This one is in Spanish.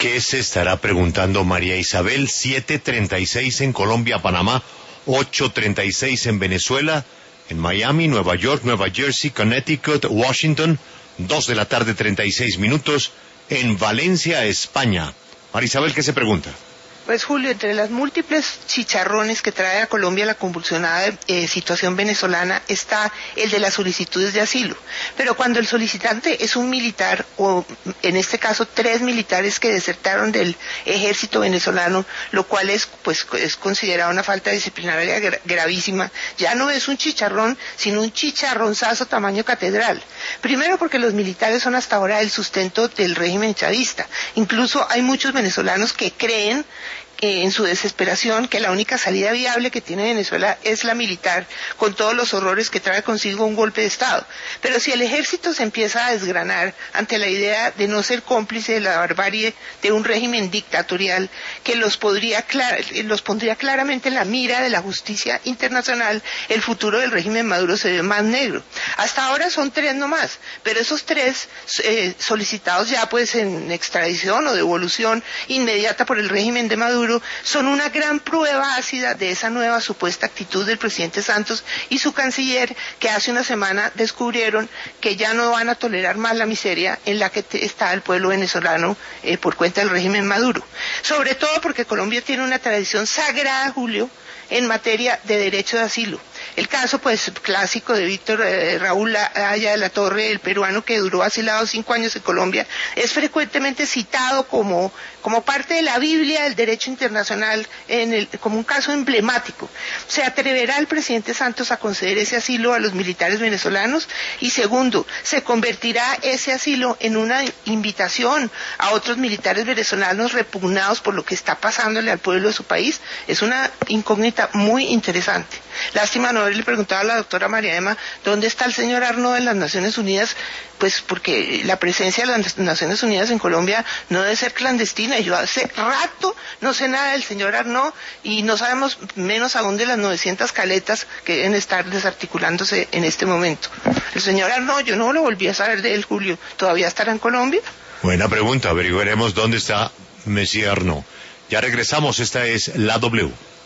¿Qué se estará preguntando María Isabel? 7:36 en Colombia, Panamá, 8:36 en Venezuela, en Miami, Nueva York, Nueva Jersey, Connecticut, Washington, 2 de la tarde 36 minutos, en Valencia, España. María Isabel, ¿qué se pregunta? Pues Julio, entre las múltiples chicharrones que trae a Colombia la convulsionada situación venezolana está el de las solicitudes de asilo. Pero cuando el solicitante es un militar, o en este caso 3 militares que desertaron del ejército venezolano, lo cual es considerado una falta disciplinaria gravísima, ya no es un chicharrón, sino un chicharronzazo tamaño catedral. Primero porque los militares son hasta ahora el sustento del régimen chavista. Incluso hay muchos venezolanos que creen en su desesperación que la única salida viable que tiene Venezuela es la militar, con todos los horrores que trae consigo un golpe de Estado. Pero si el ejército se empieza a desgranar ante la idea de no ser cómplice de la barbarie de un régimen dictatorial que los pondría claramente en la mira de la justicia internacional, el futuro del régimen Maduro se ve más negro. Hasta ahora son 3 nomás, pero esos 3 solicitados ya pues en extradición o devolución inmediata por el régimen de Maduro son una gran prueba ácida de esa nueva supuesta actitud del presidente Santos y su canciller, que hace una semana descubrieron que ya no van a tolerar más la miseria en la que está el pueblo venezolano por cuenta del régimen Maduro. Sobre todo porque Colombia tiene una tradición sagrada, Julio, en materia de derecho de asilo. El caso pues clásico de Víctor Raúl Haya de la Torre, el peruano que duró asilado 5 años en Colombia, es frecuentemente citado como parte de la Biblia del derecho internacional, como un caso emblemático. ¿Se atreverá el presidente Santos a conceder ese asilo a los militares venezolanos? Y segundo, ¿se convertirá ese asilo en una invitación a otros militares venezolanos repugnados por lo que está pasándole al pueblo de su país? Es una incógnita muy interesante. Lástima no haberle preguntado a la doctora María Emma dónde está el señor Arnaud en las Naciones Unidas, pues porque la presencia de las Naciones Unidas en Colombia no debe ser clandestina. Yo hace rato no sé nada del señor Arnaud y no sabemos menos aún de las 900 caletas que deben estar desarticulándose en este momento. El señor Arnaud, yo no lo volví a saber de él, Julio. ¿Todavía estará en Colombia? Buena pregunta, averiguaremos dónde está Monsieur Arnaud. Ya regresamos, esta es la W.